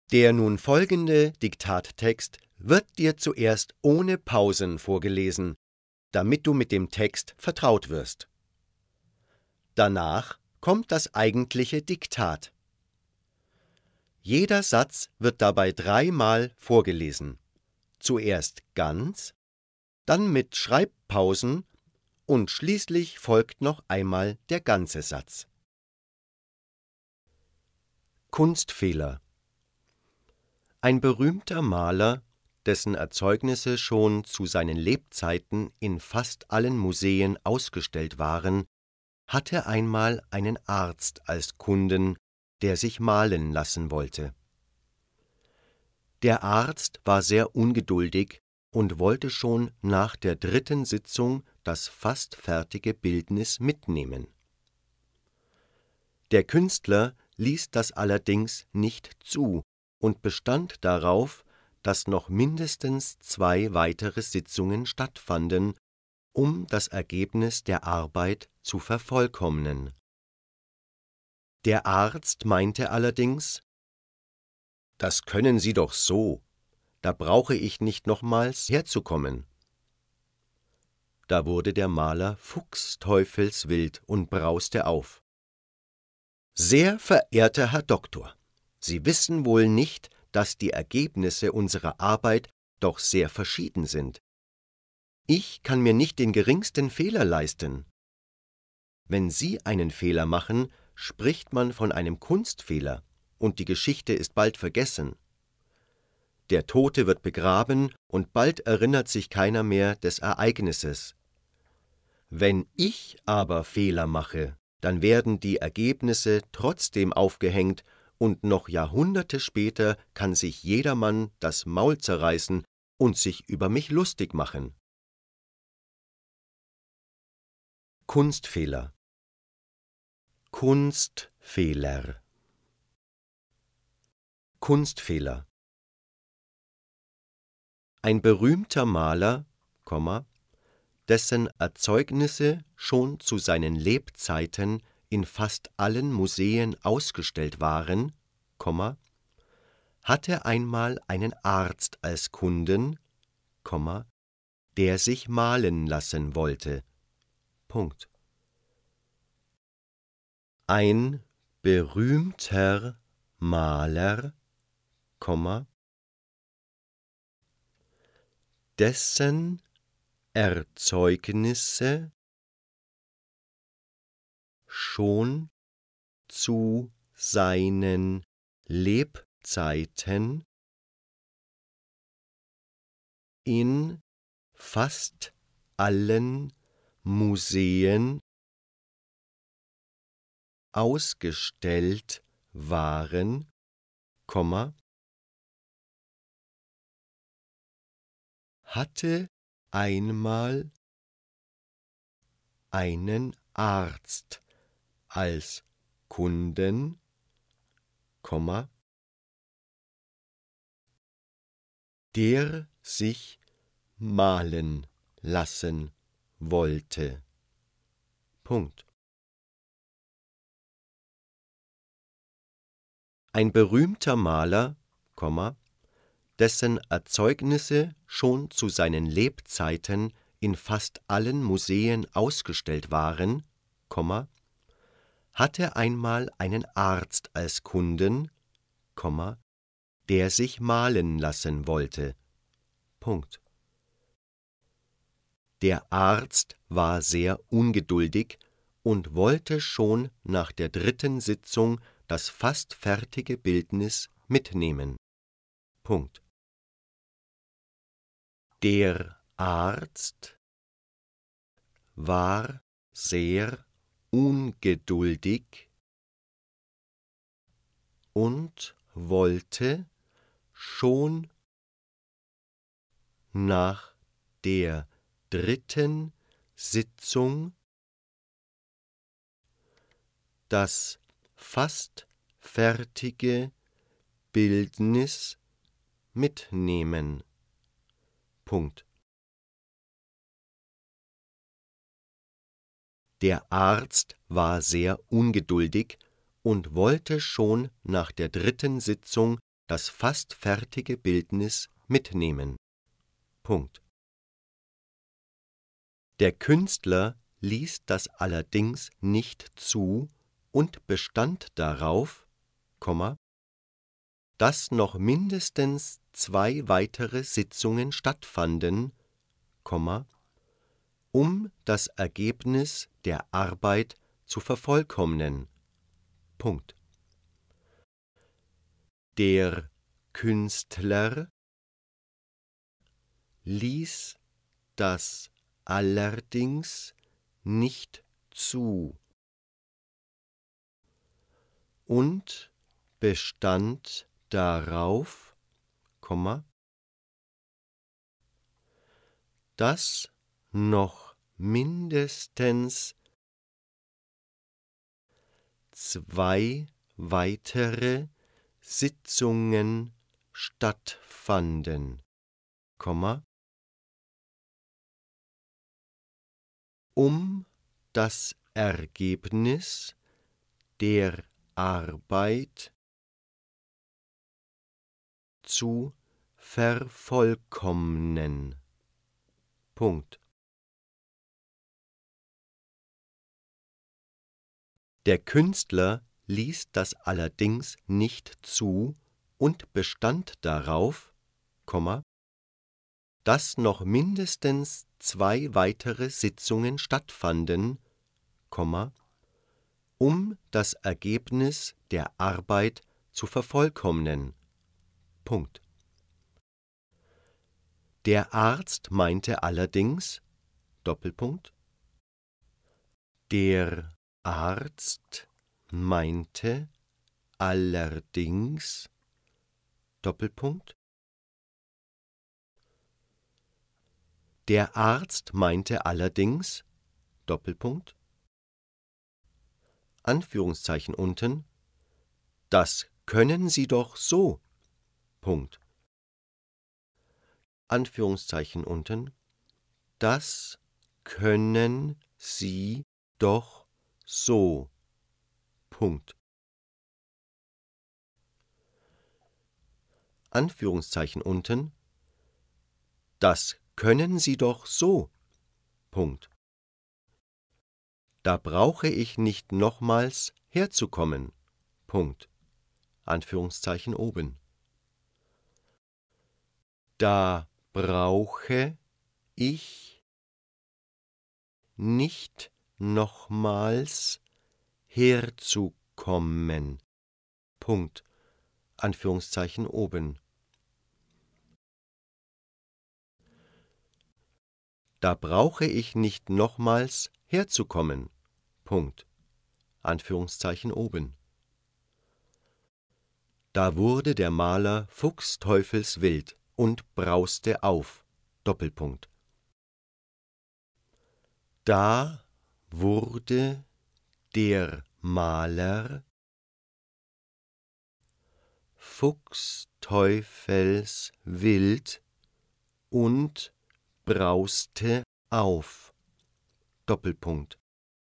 Der nun folgende Diktattext wird dir zuerst ohne Pausen vorgelesen, damit du mit dem Text vertraut wirst. Danach kommt das eigentliche Diktat. Jeder Satz wird dabei 3-mal vorgelesen. Zuerst ganz, dann mit Schreibpausen und schließlich folgt noch einmal der ganze Satz. Kunstfehler. Ein berühmter Maler, dessen Erzeugnisse schon zu seinen Lebzeiten in fast allen Museen ausgestellt waren, hatte einmal einen Arzt als Kunden, der sich malen lassen wollte. Der Arzt war sehr ungeduldig und wollte schon nach der 3. Sitzung das fast fertige Bildnis mitnehmen. Der Künstler ließ das allerdings nicht zu und bestand darauf, dass noch mindestens 2 weitere Sitzungen stattfanden, um das Ergebnis der Arbeit zu vervollkommnen. Der Arzt meinte allerdings: »Das können Sie doch so, da brauche ich nicht nochmals herzukommen.« Da wurde der Maler fuchsteufelswild und brauste auf. »Sehr verehrter Herr Doktor, Sie wissen wohl nicht, dass die Ergebnisse unserer Arbeit doch sehr verschieden sind. Ich kann mir nicht den geringsten Fehler leisten. Wenn Sie einen Fehler machen, spricht man von einem Kunstfehler, und die Geschichte ist bald vergessen. Der Tote wird begraben, und bald erinnert sich keiner mehr des Ereignisses. Wenn ich aber Fehler mache, dann werden die Ergebnisse trotzdem aufgehängt, und noch Jahrhunderte später kann sich jedermann das Maul zerreißen und sich über mich lustig machen.« Kunstfehler. Kunstfehler. Kunstfehler. Ein berühmter Maler, dessen Erzeugnisse schon zu seinen Lebzeiten in fast allen Museen ausgestellt waren, hatte einmal einen Arzt als Kunden, der sich malen lassen wollte. Punkt. Ein berühmter Maler, dessen Erzeugnisse schon zu seinen Lebzeiten in fast allen Museen ausgestellt waren, hatte einmal einen Arzt als Kunden, der sich malen lassen wollte. Punkt. Ein berühmter Maler, dessen Erzeugnisse schon zu seinen Lebzeiten in fast allen Museen ausgestellt waren, hatte einmal einen Arzt als Kunden, der sich malen lassen wollte. Punkt. Der Arzt war sehr ungeduldig und wollte schon nach der 3. Sitzung das fast fertige Bildnis mitnehmen. Punkt. Der Arzt war sehr ungeduldig und wollte schon nach der 3. Sitzung das fast fertige Bildnis mitnehmen. Punkt. Der Arzt war sehr ungeduldig und wollte schon nach der 3. Sitzung das fast fertige Bildnis mitnehmen. Punkt. Der Künstler ließ das allerdings nicht zu und bestand darauf, dass noch mindestens 2 weitere Sitzungen stattfanden, um das Ergebnis der Arbeit zu vervollkommnen. Punkt. Der Künstler ließ das allerdings nicht zu und bestand darauf, dass noch mindestens 2 weitere Sitzungen stattfanden, um das Ergebnis der Arbeit zu vervollkommnen. Punkt. Der Künstler ließ das allerdings nicht zu und bestand darauf, dass noch mindestens 2 weitere Sitzungen stattfanden, um das Ergebnis der Arbeit zu vervollkommnen. Punkt. Der Arzt meinte allerdings, der Arzt meinte allerdings, der Arzt meinte allerdings, Anführungszeichen unten, das können Sie doch so, Punkt. Anführungszeichen unten, das können Sie doch so, Punkt. Anführungszeichen unten, das können Sie doch so, Punkt. Da brauche ich nicht nochmals herzukommen, Punkt. Anführungszeichen oben. Da brauche ich nicht nochmals herzukommen, Punkt. Anführungszeichen oben. Da brauche ich nicht nochmals herzukommen, Punkt. Anführungszeichen oben. Da wurde der Maler fuchsteufelswild und brauste auf, Doppelpunkt. Da wurde der Maler fuchsteufelswild und brauste auf, Doppelpunkt.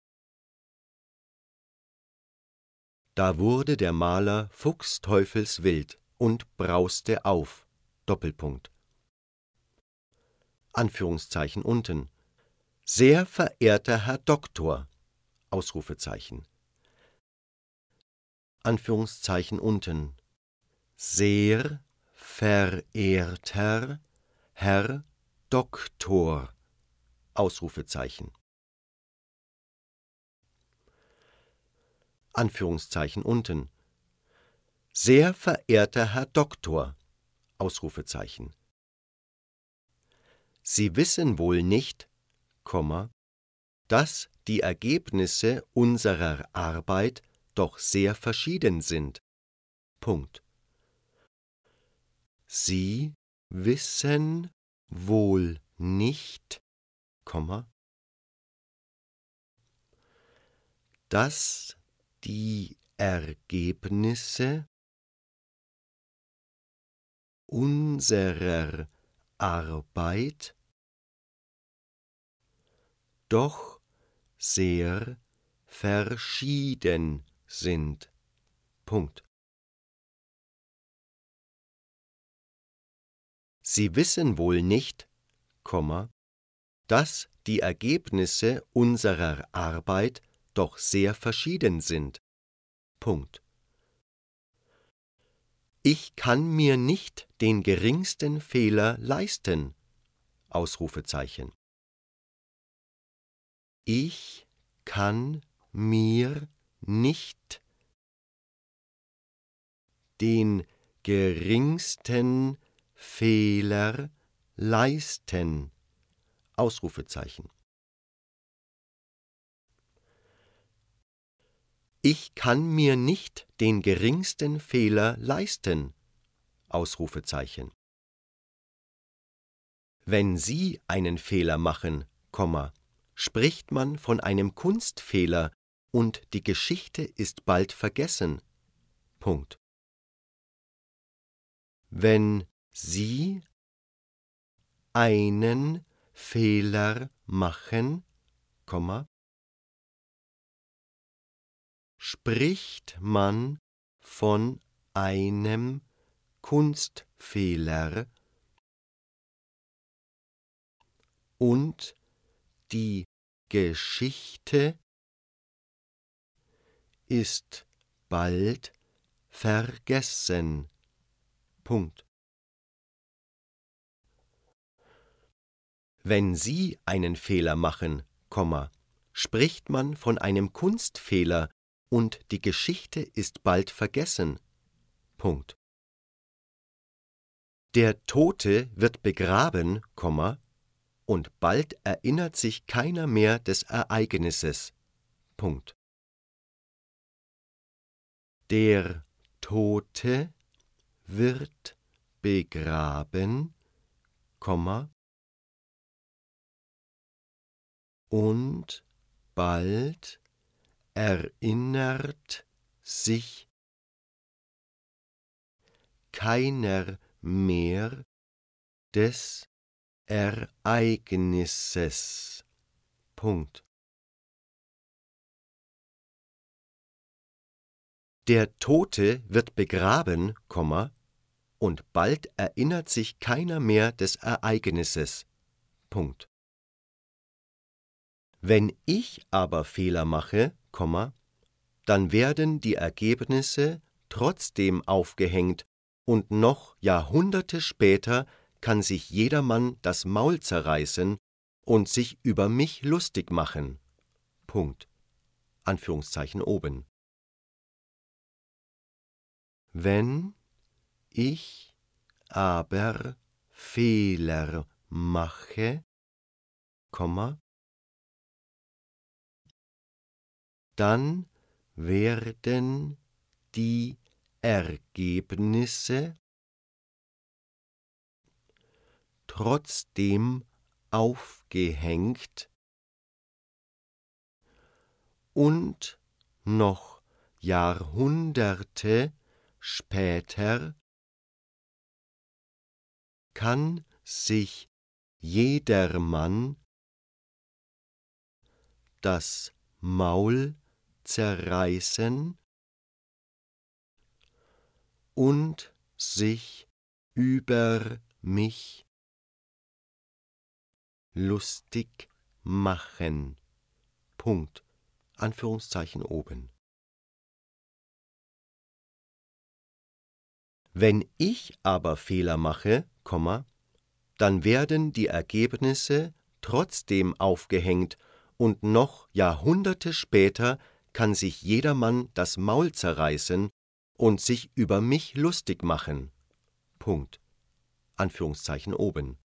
Da wurde der Maler fuchsteufelswild und brauste auf, Doppelpunkt. Anführungszeichen unten. Sehr verehrter Herr Doktor, Ausrufezeichen. Anführungszeichen unten. Sehr verehrter Herr Doktor, Ausrufezeichen. Anführungszeichen unten. Sehr verehrter Herr Doktor, Ausrufezeichen. Sie wissen wohl nicht, dass die Ergebnisse unserer Arbeit doch sehr verschieden sind. Punkt. Sie wissen wohl nicht, dass die Ergebnisse unserer Arbeit doch sehr verschieden sind. Punkt. Sie wissen wohl nicht, dass die Ergebnisse unserer Arbeit doch sehr verschieden sind. Punkt. Ich kann mir nicht den geringsten Fehler leisten. Ausrufezeichen. Ich kann mir nicht den geringsten Fehler leisten. Ausrufezeichen. Ich kann mir nicht den geringsten Fehler leisten. Ausrufezeichen. Wenn Sie einen Fehler machen, spricht man von einem Kunstfehler und die Geschichte ist bald vergessen. Punkt. Wenn Sie einen Fehler machen, spricht man von einem Kunstfehler und die Geschichte ist bald vergessen. Punkt. Wenn Sie einen Fehler machen, spricht man von einem Kunstfehler und die Geschichte ist bald vergessen. Punkt. Der Tote wird begraben, und bald erinnert sich keiner mehr des Ereignisses. Punkt. Der Tote wird begraben, und bald erinnert sich keiner mehr des Ereignisses. Punkt. Der Tote wird begraben, und bald erinnert sich keiner mehr des Ereignisses. Punkt. Wenn ich aber Fehler mache, dann werden die Ergebnisse trotzdem aufgehängt und noch Jahrhunderte später kann sich jedermann das Maul zerreißen und sich über mich lustig machen. Punkt. Anführungszeichen oben. Wenn ich aber Fehler mache, dann werden die Ergebnisse trotzdem aufgehängt und noch Jahrhunderte später kann sich jedermann das Maul zerreißen und sich über mich lustig machen. Punkt. Anführungszeichen oben. Wenn ich aber Fehler mache, dann werden die Ergebnisse trotzdem aufgehängt und noch Jahrhunderte später kann sich jedermann das Maul zerreißen und sich über mich lustig machen. Punkt. Anführungszeichen oben.